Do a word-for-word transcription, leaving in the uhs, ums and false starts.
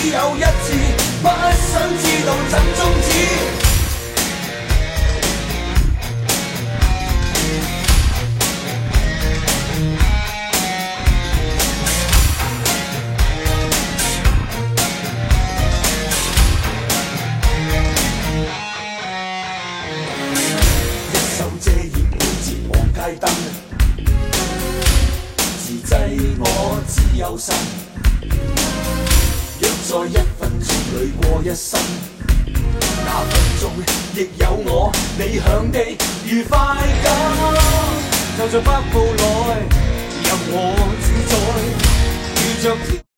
只有一次，不想知道怎終止。一手遮掩每節望街燈，自制我自由身。若在一分鐘裏過一生，那分鐘亦有我理想的愉快感。就在北部內，由我主宰，遇着